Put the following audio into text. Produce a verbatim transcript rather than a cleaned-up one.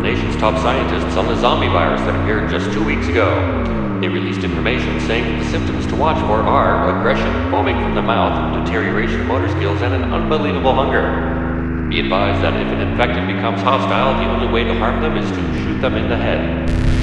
nation's top scientists on the zombie virus that appeared just two weeks ago. They released information saying that the symptoms to watch for are aggression, foaming from the mouth, deterioration of motor skills, and an unbelievable hunger. Be advised that if an infected becomes hostile, the only way to harm them is to shoot them in the head.